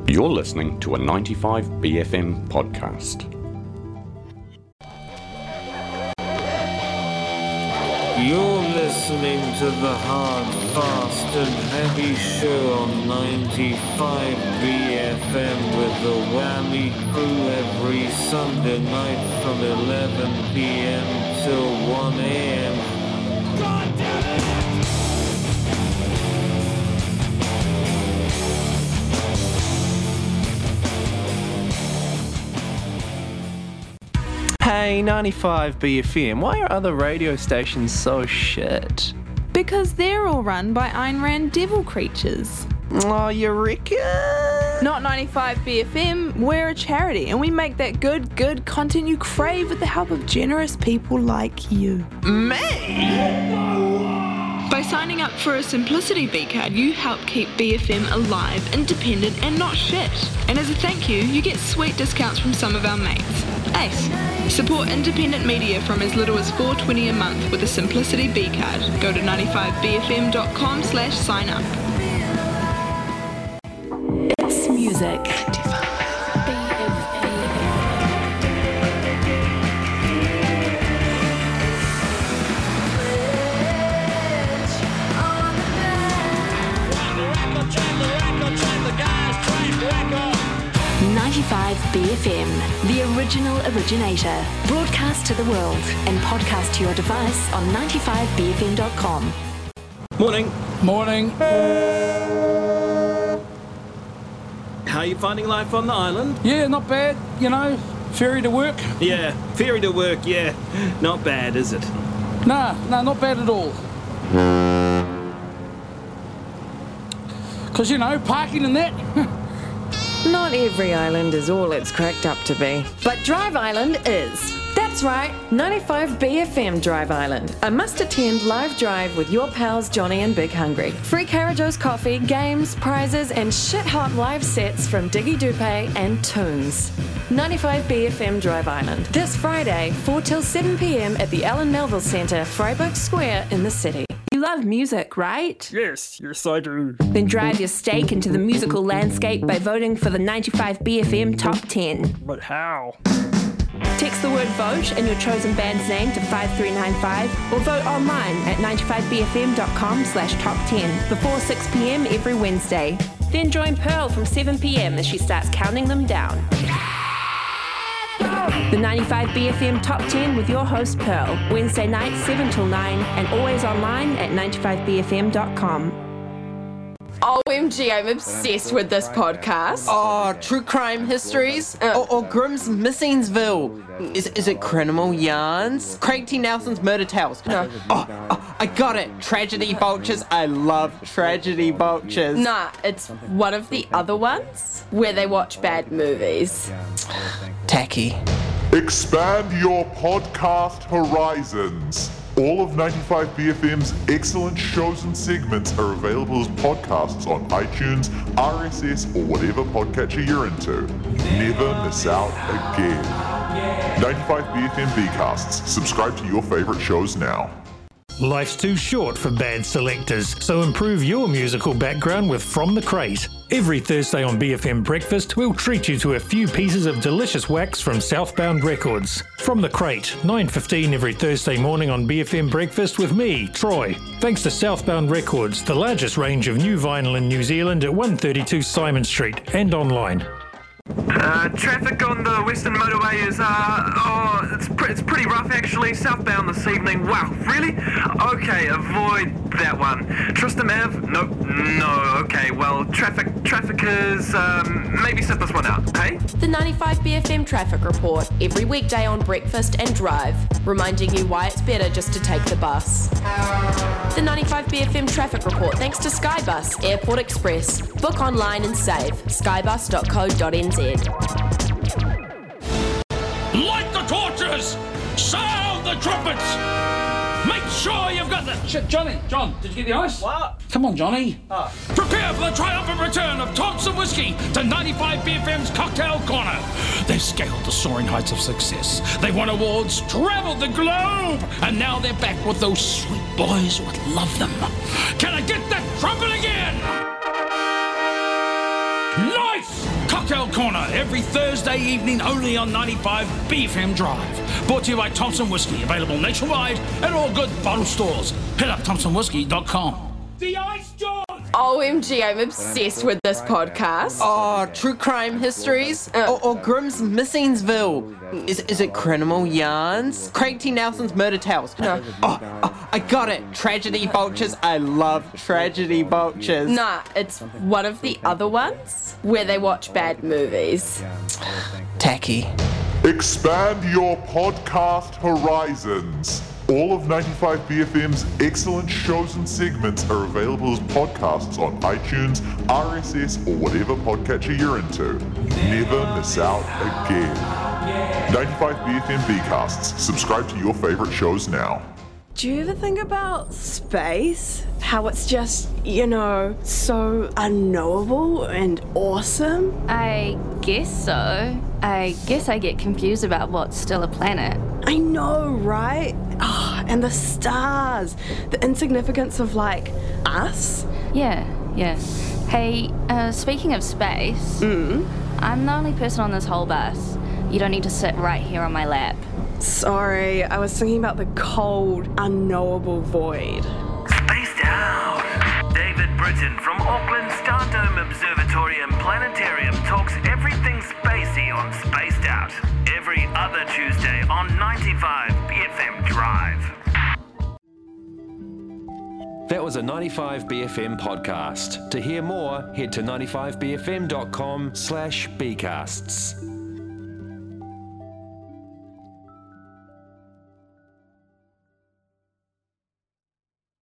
You're listening to a 95BFM podcast. You're listening to the Hard, Fast and Heavy Show on 95BFM with the Whammy Crew every Sunday night from 11 p.m. till 1 a.m. God damn it! Hey, 95BFM, why are other radio stations so shit? Because they're all run by Ayn Rand devil creatures. Oh, you reckon? Not 95BFM, we're a charity and we make that good content you crave with the help of generous people like you. Me? By signing up for a Simplicity B card, you help keep BFM alive, independent and not shit. And as a thank you, you get sweet discounts from some of our mates. Ace. Support independent media from as little as $4.20 a month with a Simplicity B card. Go to 95bfm.com/sign up. It's music. 95BFM, the original originator. Broadcast to the world and podcast to your device on 95bfm.com. Morning. Morning. How are you finding life on the island? Yeah, not bad, you know, ferry to work. Yeah, ferry to work, yeah. Not bad, is it? Nah, not bad at all. Because, you know, parking and that. Not every island is all it's cracked up to be. But Drive Island is. That's right, 95BFM Drive Island. A must-attend live drive with your pals Johnny and Big Hungry. Free Carajos coffee, games, prizes, and shit-hot live sets from Diggy Dupe and Tunes. 95BFM Drive Island. This Friday, 4 till 7 p.m. at the Ellen Melville Centre, Freiburg Square in the city. You love music, right? Yes, I do. Then drive your stake into the musical landscape by voting for the 95BFM Top 10. But how? Text the word VOTE and your chosen band's name to 5395 or vote online at 95bfm.com/top 10 before 6 p.m. every Wednesday. Then join Pearl from 7 p.m. as she starts counting them down. The 95BFM Top 10 with your host Pearl, Wednesday night 7 till 9 and always online at 95bfm.com. OMG, I'm obsessed with this podcast. Oh, True Crime Histories? Or Grimm's Missingsville. Is it Criminal Yarns? Craig T. Nelson's Murder Tales. No. Oh, I got it. Tragedy Vultures. I love Tragedy Vultures. Nah, it's one of the other ones where they watch bad movies. Tacky. Expand your podcast horizons. All of 95BFM's excellent shows and segments are available as podcasts on iTunes, RSS, or whatever podcatcher you're into. Never miss out again. 95BFM Bcasts. Subscribe to your favorite shows now. Life's too short for bad selectors, so improve your musical background with From the Crate. Every Thursday on BFM Breakfast, we'll treat you to a few pieces of delicious wax from Southbound Records. From the Crate, 9:15 every Thursday morning on BFM Breakfast with me, Troy. Thanks to Southbound Records, the largest range of new vinyl in New Zealand at 132 Simon Street and online. Traffic on the Western Motorway is, it's pretty rough actually, southbound this evening. Wow, really? Okay, avoid that one. Tristram Ave? No, okay, well, traffic is, maybe sit this one out, hey? The 95BFM Traffic Report, every weekday on Breakfast and Drive, reminding you why it's better just to take the bus. The 95BFM Traffic Report, thanks to Skybus, Airport Express. Book online and save, skybus.co.nz. Light the torches! Sound the trumpets! Make sure you've got the... Shit, John, did you get the ice? What? Come on, Johnny. Prepare for the triumphant return of Thompson Whiskey to 95BFM's Cocktail Corner. They've scaled the soaring heights of success. They've won awards, traveled the globe, and now they're back with those sweet boys who would love them. Can I get that trumpet again? Nice! Cocktail Corner every Thursday evening only on 95 BFM Drive. Brought to you by Thompson Whiskey, available nationwide at all good bottle stores. Hit up thompsonwhiskey.com. The ice, John! OMG, I'm obsessed with this podcast. Oh, True Crime Histories? Or Grimm's Missingsville? Is it Criminal Yarns? Craig T. Nelson's Murder Tales? No. Oh, I got it. Tragedy Vultures. I love Tragedy Vultures. Nah, it's one of the other ones where they watch bad movies. Tacky. Expand your podcast horizons. All of 95BFM's excellent shows and segments are available as podcasts on iTunes, RSS, or whatever podcatcher you're into. Never miss out again. 95BFM Bcasts. Subscribe to your favorite shows now. Do you ever think about space? How it's just, so unknowable and awesome? I guess so. I guess I get confused about what's still a planet. I know, right? Oh, and the stars. The insignificance of, us. Yeah. Hey, speaking of space, I'm the only person on this whole bus. You don't need to sit right here on my lap. Sorry, I was thinking about the cold, unknowable void. Spaced Out! David Britton from Auckland Stardome Observatory and Planetarium talks everything spacey on Spaced Out. Every other Tuesday on 95 BFM Drive. That was a 95BFM podcast. To hear more, head to 95bfm.com/bcasts.